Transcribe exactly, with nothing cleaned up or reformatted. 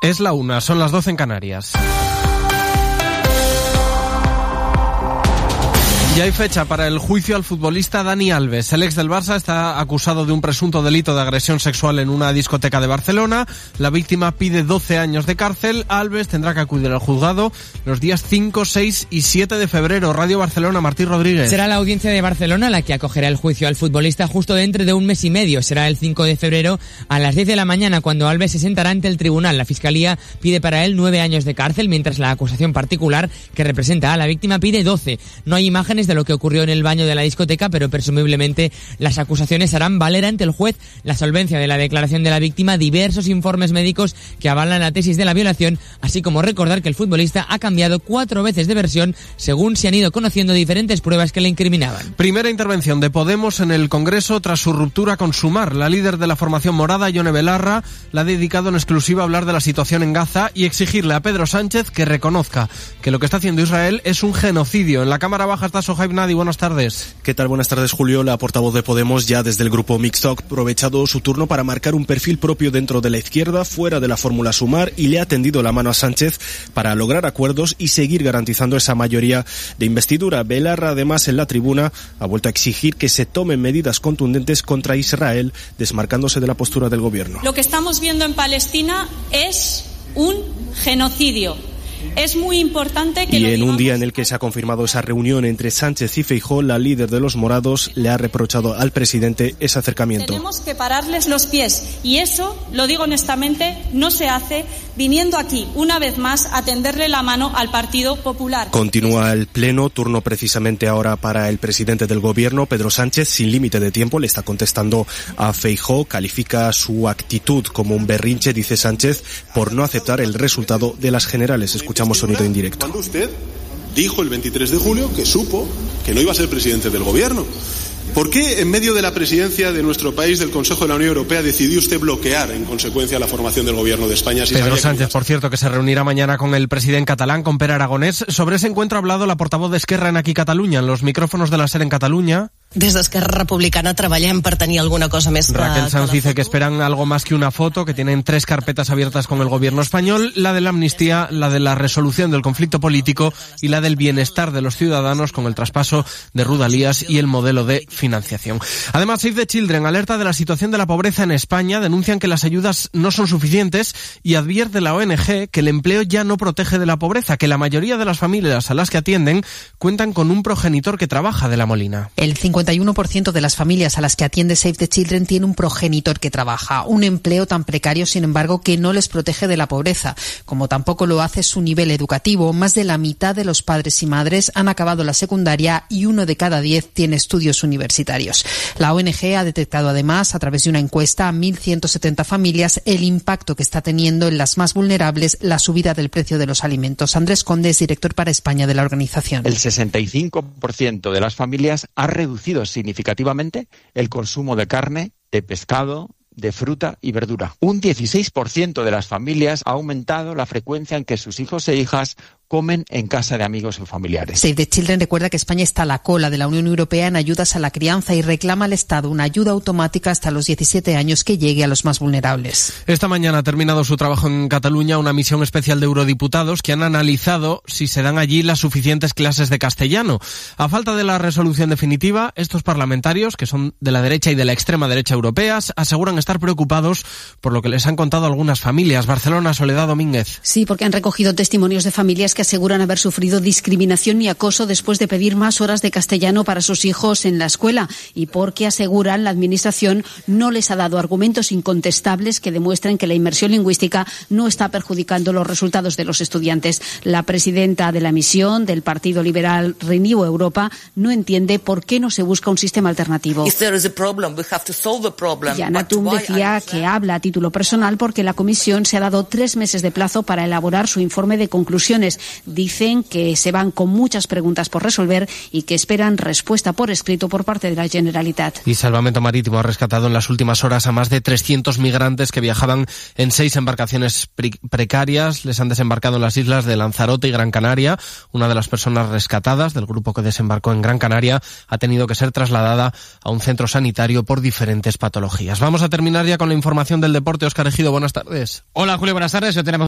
Es la una, son las doce en Canarias. Ya hay fecha para el juicio al futbolista Dani Alves. El ex del Barça está acusado de un presunto delito de agresión sexual en una discoteca de Barcelona. La víctima pide doce años de cárcel. Alves tendrá que acudir al juzgado los días cinco, seis y siete de febrero. Radio Barcelona, Martín Rodríguez. Será la audiencia de Barcelona la que acogerá el juicio al futbolista justo dentro de un mes y medio. Será el cinco de febrero a las diez de la mañana cuando Alves se sentará ante el tribunal. La Fiscalía pide para él nueve años de cárcel, mientras la acusación particular que representa a la víctima pide doce. No hay imágenes de lo que ocurrió en el baño de la discoteca, pero presumiblemente las acusaciones harán valer ante el juez la solvencia de la declaración de la víctima, diversos informes médicos que avalan la tesis de la violación, así como recordar que el futbolista ha cambiado cuatro veces de versión según se han ido conociendo diferentes pruebas que le incriminaban. Primera intervención de Podemos en el Congreso tras su ruptura con Sumar. La líder de la formación morada, Ione Belarra, la ha dedicado en exclusiva a hablar de la situación en Gaza y exigirle a Pedro Sánchez que reconozca que lo que está haciendo Israel es un genocidio. En la Cámara Baja está Sohaib Nadi. Buenas tardes. ¿Qué tal? Buenas tardes, Julio. La portavoz de Podemos, ya desde el grupo mixto, ha aprovechado su turno para marcar un perfil propio dentro de la izquierda, fuera de la fórmula Sumar, y le ha tendido la mano a Sánchez para lograr acuerdos y seguir garantizando esa mayoría de investidura. Belarra, además, en la tribuna, ha vuelto a exigir que se tomen medidas contundentes contra Israel, desmarcándose de la postura del gobierno. Lo que estamos viendo en Palestina es un genocidio. Es muy importante que... Y en un día en el que se ha confirmado esa reunión entre Sánchez y Feijóo, la líder de los morados le ha reprochado al presidente ese acercamiento. Tenemos que pararles los pies y eso, lo digo honestamente, no se hace viniendo aquí una vez más a tenderle la mano al Partido Popular. Continúa el pleno, turno precisamente ahora para el presidente del gobierno, Pedro Sánchez, sin límite de tiempo, le está contestando a Feijóo, califica su actitud como un berrinche, dice Sánchez, por no aceptar el resultado de las generales. Escuchamos sonido indirecto. Cuando usted dijo el veintitrés de julio que supo que no iba a ser presidente del gobierno. ¿Por qué en medio de la presidencia de nuestro país del Consejo de la Unión Europea decidió usted bloquear en consecuencia la formación del gobierno de España? Si Pedro Sánchez, por cierto, que se reunirá mañana con el presidente catalán, con Pere Aragonés. Sobre ese encuentro ha hablado la portavoz de Esquerra en Aquí Catalunya, en los micrófonos de la SER en Catalunya. Des d'Esquerra Republicana treballem per tenir alguna cosa més... Raquel Sanz dice que esperan algo más que una foto, que tienen tres carpetas abiertas con el gobierno español, la de la amnistía, la de la resolución del conflicto político y la del bienestar de los ciudadanos con el traspaso de Rodalías y el modelo de financiación. Además, Save the Children alerta de la situación de la pobreza en España, denuncian que las ayudas no son suficientes y advierte la O N G que el empleo ya no protege de la pobreza, que la mayoría de las familias a las que atienden cuentan con un progenitor que trabaja. De la Molina. El cincuenta y uno por ciento de las familias a las que atiende Save the Children tiene un progenitor que trabaja, un empleo tan precario, sin embargo, que no les protege de la pobreza, como tampoco lo hace su nivel educativo. Más de la mitad de los padres y madres han acabado la secundaria y uno de cada diez tiene estudios universitarios. La O N G ha detectado además, a través de una encuesta a mil ciento setenta familias, el impacto que está teniendo en las más vulnerables la subida del precio de los alimentos. Andrés Conde es director para España de la organización. El sesenta y cinco por ciento de las familias ha reducido significativamente el consumo de carne, de pescado, de fruta y verdura. Un dieciséis por ciento de las familias ha aumentado la frecuencia en que sus hijos e hijas comen en casa de amigos o familiares. Save the Children recuerda que España está a la cola de la Unión Europea en ayudas a la crianza y reclama al Estado una ayuda automática hasta los diecisiete años que llegue a los más vulnerables. Esta mañana ha terminado su trabajo en Cataluña una misión especial de eurodiputados que han analizado si se dan allí las suficientes clases de castellano. A falta de la resolución definitiva, estos parlamentarios, que son de la derecha y de la extrema derecha europeas, aseguran estar preocupados por lo que les han contado algunas familias. Barcelona, Soledad Domínguez. Sí, porque han recogido testimonios de familias que aseguran haber sufrido discriminación y acoso después de pedir más horas de castellano para sus hijos en la escuela y porque aseguran la administración no les ha dado argumentos incontestables que demuestren que la inmersión lingüística no está perjudicando los resultados de los estudiantes. La presidenta de la misión del Partido Liberal Renew Europa no entiende por qué no se busca un sistema alternativo. Yana Tum decía que habla a título personal porque la comisión se ha dado tres meses de plazo para elaborar su informe de conclusiones. Dicen que se van con muchas preguntas por resolver y que esperan respuesta por escrito por parte de la Generalitat. Y Salvamento Marítimo ha rescatado en las últimas horas a más de trescientos migrantes que viajaban en seis embarcaciones pre- precarias. Les han desembarcado en las islas de Lanzarote y Gran Canaria. Una de las personas rescatadas del grupo que desembarcó en Gran Canaria ha tenido que ser trasladada a un centro sanitario por diferentes patologías. Vamos a terminar ya con la información del deporte. Óscar Ejido, buenas tardes. Hola Julio, buenas tardes. Hoy tenemos